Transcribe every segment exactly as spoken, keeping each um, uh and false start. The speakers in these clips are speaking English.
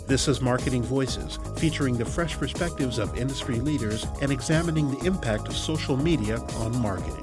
This is Marketing Voices, featuring the fresh perspectives of industry leaders and examining the impact of social media on marketing.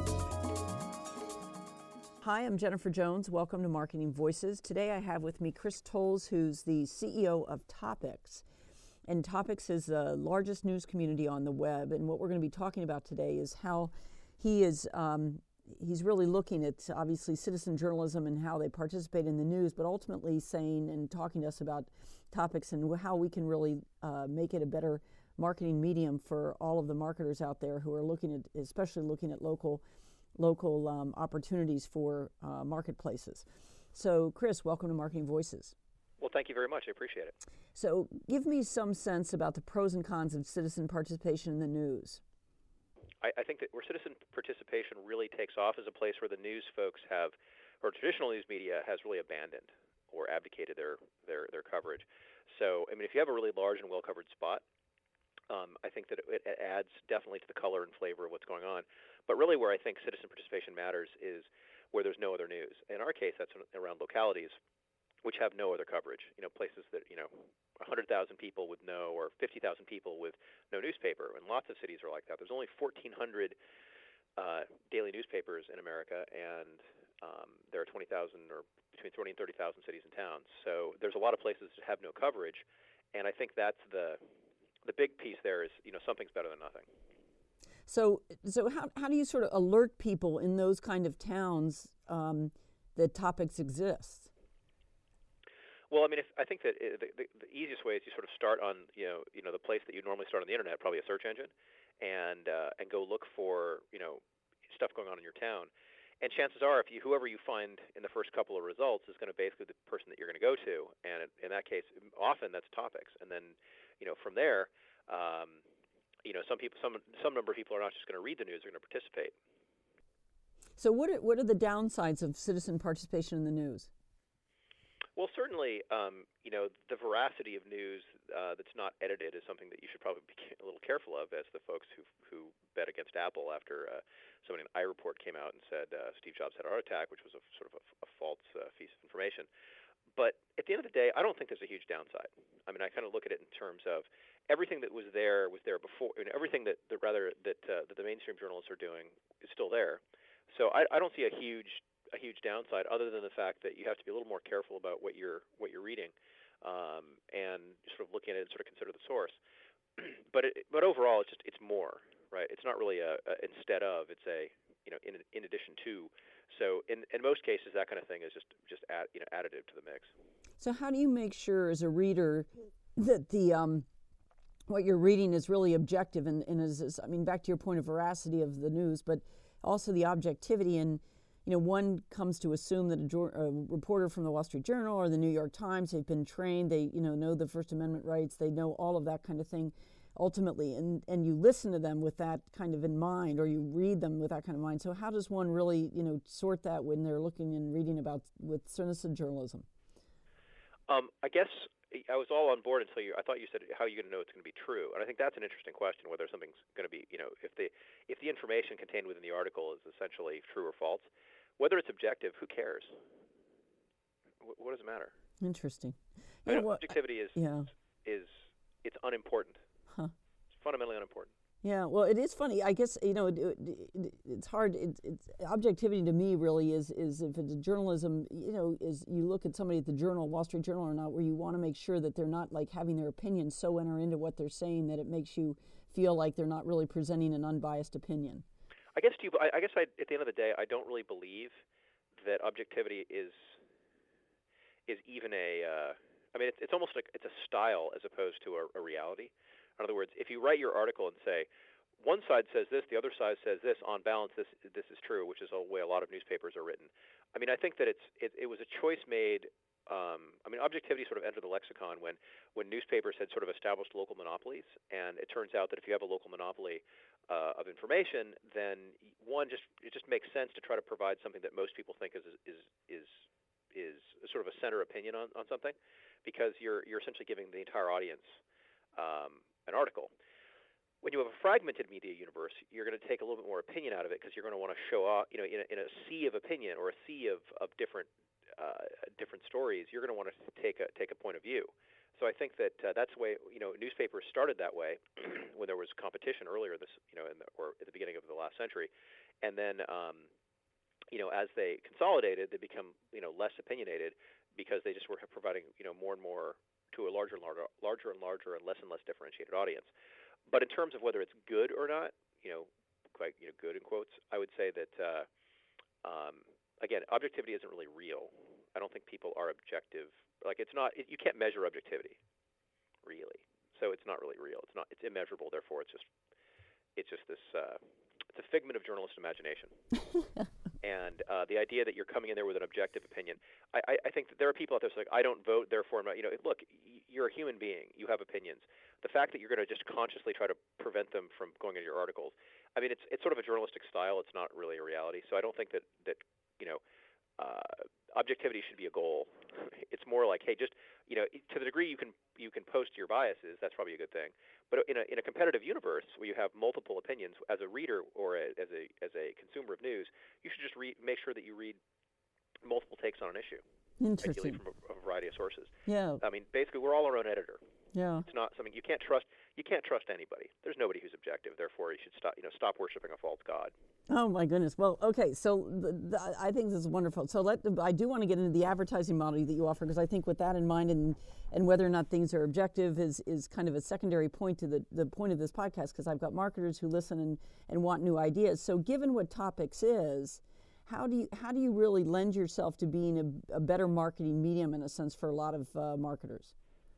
Hi, I'm Jennifer Jones. Welcome to Marketing Voices. Today I have with me Chris Tolles, who's the C E O of Topics. And Topics is the largest news community on the web. And what we're going to be talking about today is how he is um, he's really looking at, obviously, citizen journalism and how they participate in the news, but ultimately saying and talking to us about topics and how we can really uh, make it a better marketing medium for all of the marketers out there who are looking at, especially looking at local local um, opportunities for uh, marketplaces. So, Chris, welcome to Marketing Voices. Well, thank you very much. I appreciate it. So, give me some sense about the pros and cons of citizen participation in the news. I, I think that where citizen participation really takes off is a place where the news folks have, or traditional news media has really abandoned or abdicated their, their, their coverage. So, I mean, if you have a really large and well-covered spot, um, I think that it, it adds definitely to the color and flavor of what's going on. But really where I think citizen participation matters is where there's no other news. In our case, that's around localities which have no other coverage. You know, places that, you know, one hundred thousand people with no, or fifty thousand people with no newspaper. And lots of cities are like that. There's only fourteen hundred uh, daily newspapers in America, and um, there are twenty thousand or between twenty and thirty thousand cities and towns. So there's a lot of places that have no coverage. And I think that's the the big piece there is, you know, something's better than nothing. So, so how how do you sort of alert people in those kind of towns um, that Topics exists? Well, I mean, if, I think that it, the, the, the easiest way is you sort of start on, you know, you know, the place that you normally start on the internet, probably a search engine, and uh, and go look for, you know, stuff going on in your town. And chances are, if you whoever you find in the first couple of results is going to basically be the person that you're going to go to, and in that case, often that's Topics. And then, you know, from there, um, you know, some people, some some number of people are not just going to read the news; they're going to participate. So, what are, what are the downsides of citizen participation in the news? Well, certainly, um, you know, the veracity of news uh, that's not edited is something that you should probably be a little careful of, as the folks who who bet against Apple after uh, somebody in iReport came out and said uh, Steve Jobs had a heart attack, which was a sort of a, a false uh, piece of information. But at the end of the day, I don't think there's a huge downside. I mean, I kind of look at it in terms of everything that was there was there before, and everything that, that rather that uh, that the mainstream journalists are doing is still there. So I, I don't see a huge a huge downside, other than the fact that you have to be a little more careful about what you're what you're reading, um, and sort of looking at it and sort of consider the source. but it, but overall, it's just it's more, right? It's not really a, a instead of. It's a you know in in addition to. So in in most cases, that kind of thing is just just add, you know additive to the mix. So how do you make sure, as a reader, that the um, what you're reading is really objective and, and is, is I mean, back to your point of veracity of the news, but also the objectivity. And you know, one comes to assume that a, a reporter from the Wall Street Journal or the New York Times, they've been trained, they you know know the First Amendment rights, they know all of that kind of thing, ultimately, and and you listen to them with that kind of in mind, or you read them with that kind of mind. So how does one really you know sort that when they're looking and reading about with citizen journalism? Um, I guess I was all on board until you. I thought you said, "How are you going to know it's going to be true?" And I think that's an interesting question, whether something's going to be, you know, if the if the information contained within the article is essentially true or false, whether it's objective, who cares? What, what does it matter? Interesting. I Yeah, mean, well, objectivity is yeah. is it's unimportant. Huh. It's fundamentally unimportant. Yeah, well, it is funny. I guess you know it, it, it, it's hard. It, it's objectivity to me really is is if it's journalism. You know, is you look at somebody at the Journal, Wall Street Journal, or not, where you want to make sure that they're not like having their opinion so enter into what they're saying that it makes you feel like they're not really presenting an unbiased opinion. I guess to you, I, I guess I, at the end of the day, I don't really believe that objectivity is is even a. Uh, I mean, it's, it's almost like it's a style as opposed to a, a reality. In other words, if you write your article and say, one side says this, the other side says this, on balance, this this is true, which is the way a lot of newspapers are written. I mean, I think that it's it, it was a choice made. Um, I mean, objectivity sort of entered the lexicon when, when newspapers had sort of established local monopolies, and it turns out that if you have a local monopoly uh, of information, then one just it just makes sense to try to provide something that most people think is is is is sort of a center opinion on, on something, because you're you're essentially giving the entire audience um, an article. When you have a fragmented media universe, you're going to take a little bit more opinion out of it, because you're going to want to show off, you know, in a, in a sea of opinion or a sea of, of different uh, different stories, you're going to want to take a take a point of view. So I think that uh, that's the way, you know, newspapers started that way when there was competition earlier this, you know, in the, or at the beginning of the last century. And then, um, you know, as they consolidated, they become, you know, less opinionated because they just were providing, you know, more and more to a larger and larger, larger and larger and less and less differentiated audience. But in terms of whether it's good or not, you know, quite, you know, good in quotes, I would say that, uh, um, again, objectivity isn't really real. I don't think people are objective. Like, it's not, it, you can't measure objectivity, really. So it's not really real. It's not, it's immeasurable. Therefore, it's just, it's just this, uh, it's a figment of journalist imagination. And uh, the idea that you're coming in there with an objective opinion, I, I, I think that there are people out there who are like, I don't vote, therefore I'm not, you know, look, you're a human being. You have opinions. The fact that you're going to just consciously try to prevent them from going into your articles, I mean, it's it's sort of a journalistic style. It's not really a reality. So I don't think that, that you know, uh, objectivity should be a goal. It's more like, hey, just, you know, to the degree you can you can post your biases, that's probably a good thing. But in a in a competitive universe where you have multiple opinions, as a reader or a, as a as a consumer of news, you should just read, make sure that you read multiple takes on an issue. Interesting. Ideally from a, a variety of sources. Yeah. I mean, basically, we're all our own editor. Yeah. It's not something you can't trust. You can't trust anybody. There's nobody who's objective. Therefore, you should stop. You know, stop worshiping a false god. Oh my goodness. Well, okay. So the, the, I think this is wonderful. So let I do want to get into the advertising model that you offer, because I think with that in mind, and and whether or not things are objective is is kind of a secondary point to the the point of this podcast, because I've got marketers who listen and and want new ideas. So given what Topics is, how do you how do you really lend yourself to being a, a better marketing medium in a sense for a lot of uh, marketers?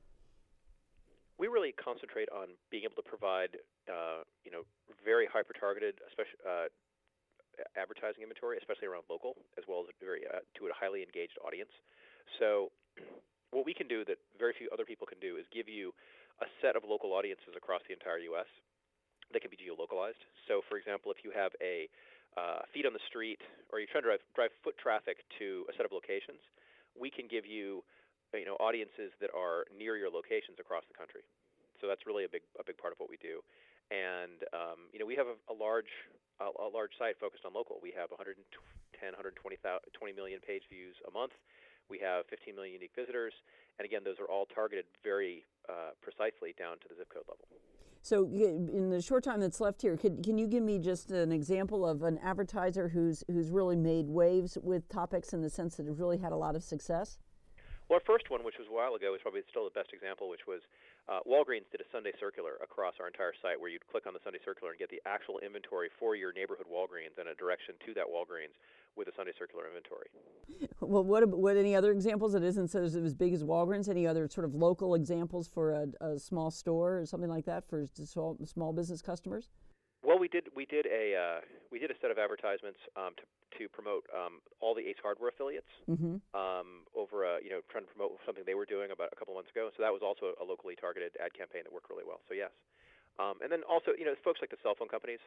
We really concentrate on being able to provide, uh, you know, very hyper-targeted, especially uh, advertising inventory, especially around local, as well as very uh, to a highly engaged audience. So, what we can do that very few other people can do is give you a set of local audiences across the entire U S that can be geolocalized. So, for example, if you have a uh, feed on the street, or you're trying to drive, drive foot traffic to a set of locations, we can give you you know, audiences that are near your locations across the country. So that's really a big, a big part of what we do. And um, you know, we have a, a large, a, a large site focused on local. We have one hundred ten, one hundred twenty million page views a month. We have fifteen million unique visitors. And again, those are all targeted very uh, precisely down to the zip code level. So in the short time that's left here, can, can you give me just an example of an advertiser who's who's really made waves with Topics in the sense that it really had a lot of success? Well, our first one, which was a while ago, is probably still the best example, which was uh, Walgreens did a Sunday circular across our entire site where you'd click on the Sunday circular and get the actual inventory for your neighborhood Walgreens and a direction to that Walgreens with a Sunday circular inventory. Well, what what any other examples? It isn't so as big as Walgreens. Any other sort of local examples for a, a small store or something like that for small, small business customers? Well, we did we did a uh, we did a set of advertisements um, to to promote um, all the Ace Hardware affiliates mm-hmm. um, over a, you know trying to promote something they were doing about a couple months ago. So that was also a locally targeted ad campaign that worked really well. So yes, um, and then also you know folks like the cell phone companies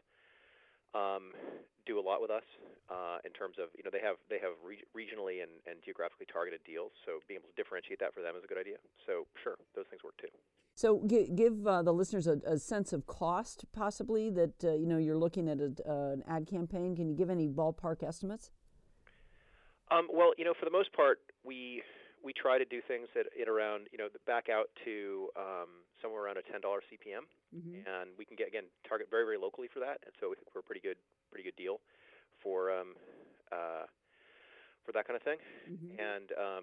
um, do a lot with us uh, in terms of you know they have they have re- regionally and, and geographically targeted deals. So being able to differentiate that for them is a good idea. So sure, those things work too. So g- give uh, the listeners a, a sense of cost, possibly, that uh, you know you're looking at a, uh, an ad campaign. Can you give any ballpark estimates? Um, well, you know, for the most part, we we try to do things at, at around you know back out to um, somewhere around a ten dollars C P M, mm-hmm. and we can get again target very very locally for that, and so we think we're a pretty good pretty good deal for um, uh, for that kind of thing. Mm-hmm. And um,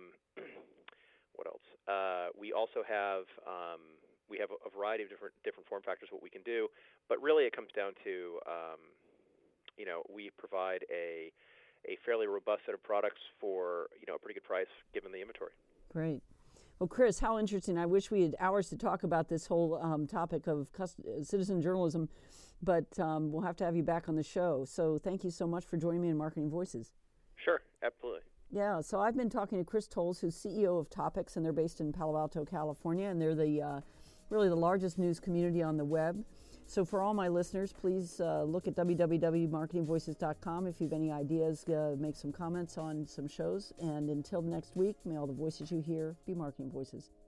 what else? Uh, we also have. Um, We have a variety of different different form factors what we can do, but really it comes down to, um, you know, we provide a a fairly robust set of products for you know a pretty good price given the inventory. Great. Well, Chris, how interesting. I wish we had hours to talk about this whole um, topic of cust- citizen journalism, but um, we'll have to have you back on the show. So thank you so much for joining me in Marketing Voices. Sure, absolutely. Yeah, so I've been talking to Chris Tolles, who's C E O of Topics, and they're based in Palo Alto, California, and they're the uh, really the largest news community on the web. So for all my listeners, please uh, look at w w w dot marketing voices dot com if you have any ideas, uh, make some comments on some shows. And until next week, may all the voices you hear be Marketing Voices.